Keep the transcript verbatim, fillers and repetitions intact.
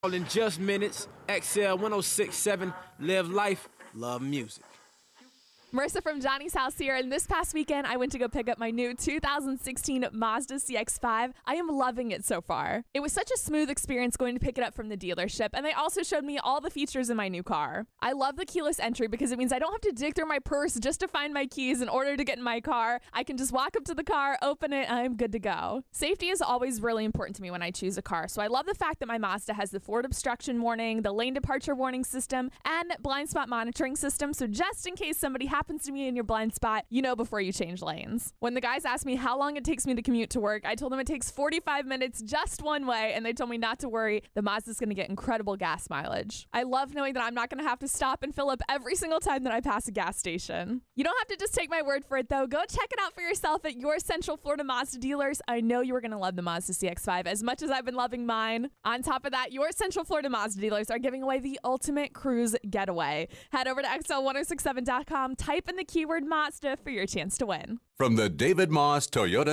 All in just minutes. X L one oh six point seven. Live life, love music. Marissa from Johnny's House here, and this past weekend I went to go pick up my new two thousand sixteen Mazda C X five. I am loving it so far. It was such a smooth experience going to pick it up from the dealership, and they also showed me all the features in my new car. I love the keyless entry because it means I don't have to dig through my purse just to find my keys in order to get in my car. I can just walk up to the car, open it, and I'm good to go. Safety is always really important to me when I choose a car, so I love the fact that my Mazda has the forward obstruction warning, the lane departure warning system, and blind spot monitoring system, so just in case somebody happens to me in your blind spot, you know before you change lanes. When the guys asked me how long it takes me to commute to work, I told them it takes forty-five minutes just one way, and they told me not to worry. The Mazda's going to get incredible gas mileage. I love knowing that I'm not going to have to stop and fill up every single time that I pass a gas station. You don't have to just take my word for it, though. Go check it out for yourself at your Central Florida Mazda dealers. I know you are going to love the Mazda C X five as much as I've been loving mine. On top of that, your Central Florida Mazda dealers are giving away the ultimate cruise getaway. Head over to X L ten sixty-seven dot com, type in the keyword Mazda for your chance to win. From the David Moss Toyota